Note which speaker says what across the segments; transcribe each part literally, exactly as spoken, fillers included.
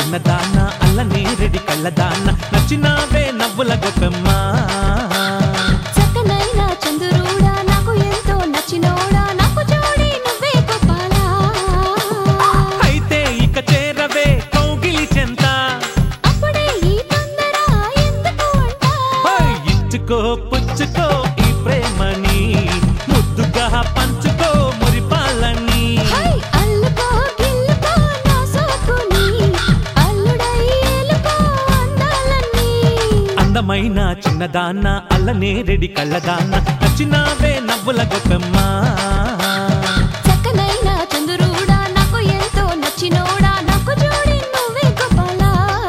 Speaker 1: Chinnadana అల్లనే ready కళ్ళదాన నచ్చినావే నవ్వుల గొప్పెమ్మ
Speaker 2: చక్కనైనా చంద్రుడా నాకు ఎంతో నచ్చినోడా నాకు జోడి నువ్వే గోపాలా
Speaker 1: అయితే ఇక చేరవే కౌగిలి చెంత
Speaker 2: అప్పుడే ఈ తొందర ఎందుకు అంట
Speaker 1: ఇచ్చుకో పుచ్చుకో ఈ ప్రేమని ముద్దుగా పంచుకో మురిపాలని
Speaker 2: అల్లుకో గిల్లుకో నా సోకుని అల్లుడై ఏలుకో అందాలన్నీ
Speaker 1: అందమైన చిన్నదాన అల్లనే రెడి కళ్ళదాన నచ్చినావే నవ్వుల గొప్పెమ్మ
Speaker 2: చక్కనైనా చంద్రుడా నాకు ఎంతో నచ్చినోడా నాకు జోడి నువ్వే గోపాలా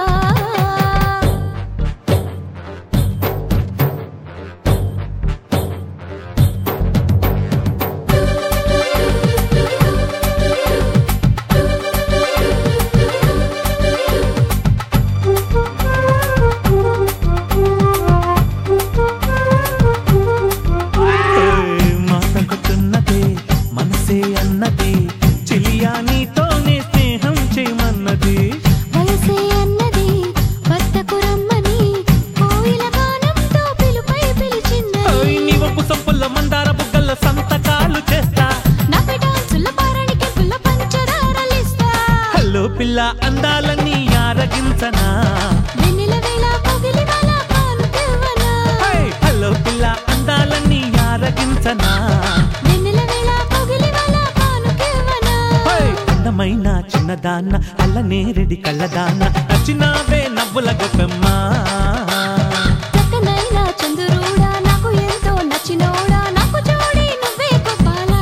Speaker 1: మాటకుతున్నదే మనసే అన్నది చెలియా నీతోనే స్నేహం చేయమన్నది
Speaker 2: వయసే అన్నది వద్దకు రమ్మని కోయిల గానంతో పిలుపై పిలిచింది
Speaker 1: నీవపు సంపుల్ల మందార బుగ్గల సంతకాలు చేస్తా
Speaker 2: నా పెడాన్సుల పారానికి పుల్ల పంచదారలిస్తా
Speaker 1: హలో పిల్ల అందాలని ఆరగించనా
Speaker 2: వెన్నెల వేళ పొగిలి వాళ్ళ కానుకెవ్వనా
Speaker 1: హలో పిల్ల అందాలని ఆరగించనా
Speaker 2: వెన్నెల వేళ పొగిలి వాళ్ళ కానుకెవ్వనా
Speaker 1: అందమైన చిన్నదాన అల్లనే రెడి కళ్ళదాన నచ్చినావే నవ్వుల గొప్పెమ్మ
Speaker 2: చక్కనైనా చంద్రుడా నాకు ఎంతో నచ్చినోడా నాకు జోడి నువ్వే గోపాలా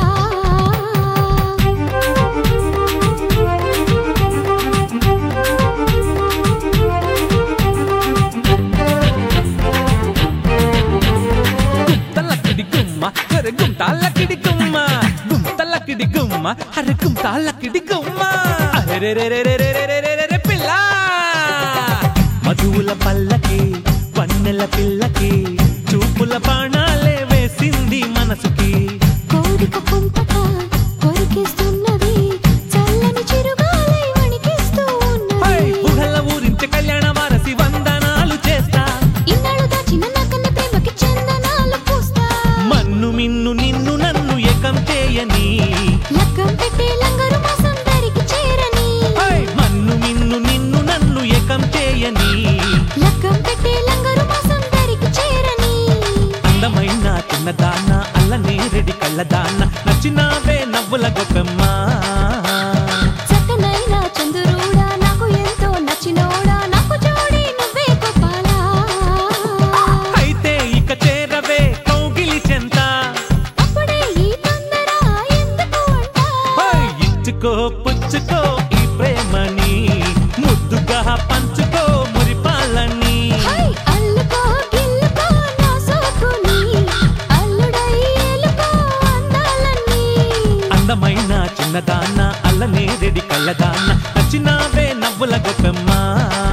Speaker 1: గుంతలకిడి గుమ్మ అరే గుంతాలకిడి గుమ్మ గుంతలకిడి గుమ్మ అరే గుంతాలకిడి గుమ్మ అరెరెరెరెరెరెరెరెరెరె పిల్ల మధువుల పల్లకి వన్నెల పిల్లకి చూపుల బాణాలే వేసింది మనసుకి
Speaker 2: కోరిక పుంతక కొరికిస్తున్నది చల్లని చిరుగాలై వణికిస్తూ ఉన్నది
Speaker 1: ఊహల ఊరించే కళ్యాణ వారసి వందనాలు చేస్తా
Speaker 2: ఇన్నాళ్ళు దాచిన నా కన్న ప్రేమకి చందనాలు పూస్తా
Speaker 1: మన్ను మిన్ను నిన్ను నన్ను ఏకం చేయని
Speaker 2: లగ్గం పెట్టి లంగరు మాసం దరికి చేరని
Speaker 1: మన్ను మిన్ను నిన్ను నన్ను ఏకం చేయని
Speaker 2: లగ్గం పెట్టి లంగరు మాసం దరికి చేరని
Speaker 1: అందమైన చిన్నదాన అల్లనే రెడి కళ్ళదాన నచ్చినావే నవ్వుల గొప్పెమ్మ
Speaker 2: చక్కనైనా చంద్రుడా నాకు ఎంతో నచ్చినోడా నాకు జోడి నువ్వే గోపాలా
Speaker 1: అయితే ఇక చేరవే కౌగిలి చెంత
Speaker 2: అప్పుడే ఈ తొందర ఎందుకు అంట
Speaker 1: ఇచ్చుకో పుచ్చుకో ఈ ప్రేమని ముద్దుగా పంచుకో మురిపాలని
Speaker 2: అల్లుకో గిల్లుకో నా సోకుని అల్లుడై ఏలుకో అందాలన్నీ
Speaker 1: అందమైన చిన్నదాన అల్లనే రెడి కళ్ళదాన నచ్చినావే నవ్వుల గొప్పెమ్మ